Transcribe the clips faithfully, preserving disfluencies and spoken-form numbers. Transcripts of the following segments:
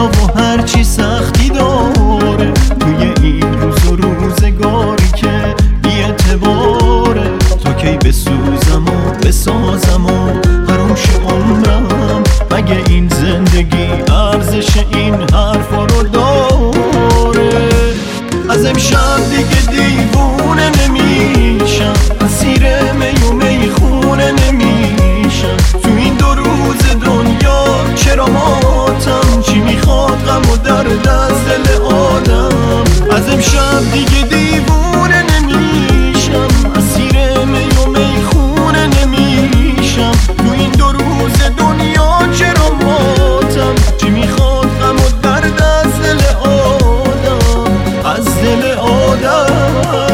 دنیا و هرچی سختی داره، توی این روز و روزگاری که بی اعتباره. تا کی بسوزم و بسازم و حروم شه عمرم، مگه این زندگی ارزش این حرفا رو داره؟ از امشب دیگه دیوونه نمیشم، اسیر می و میخونه نمیشم. تو این دو روز دنیا چرا ماتم؟ چی میخواد غم و درد از دل آدم؟ از امشب دیگه دیوونه نمیشم، اسیر می و میخونه نمیشم. تو این دو روز دنیا چرا ماتم؟ چی میخواد غم و درد از دل آدم؟ از دل آدم.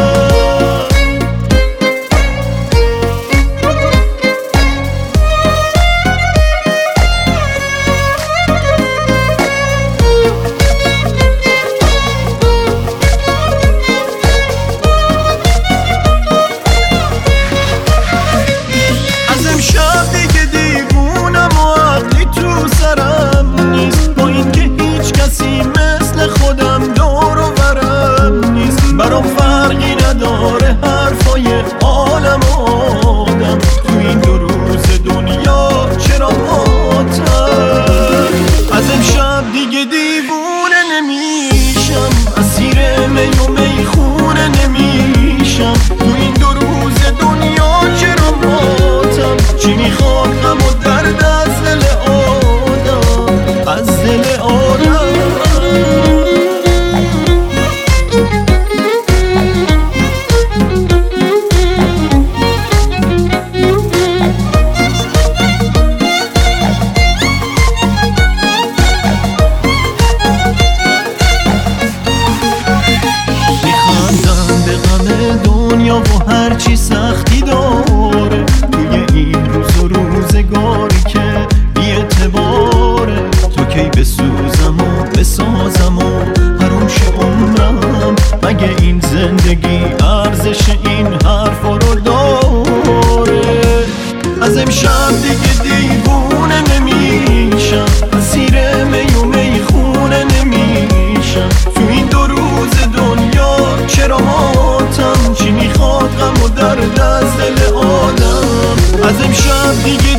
شب دیگه دیوونم و عقلی تو سرم نیست، با این که هیچ کسی مثل خودم دور و برم نیست. برام فرقی نداره حرفای عالم و آدم، تو این دو روز دنیا چرا ماتم؟ از امشب دیگه دیوونه نمیشم، اسیر می و میخونه نمیشم. تو این دو روز دنیا چرا ماتم؟ چی میخواد غم و درد از دل آدم؟ از دل آدم. میخندم به غم دنیا و هرچی سختی داره، توی این روز و روزگاری که بی اعتباره. تو کی بسوزم و بسازم و حروم شه عمرم، مگه این زندگی ارزش این حرفا رو داره؟ از امشب دیگه دیوونه نمیشم، اسیر می و میخونه نمیشم. تو این دو روز دنیا چرا ماتم؟ چی میخواد غم و درد از دل آدم؟ از امشب دیگه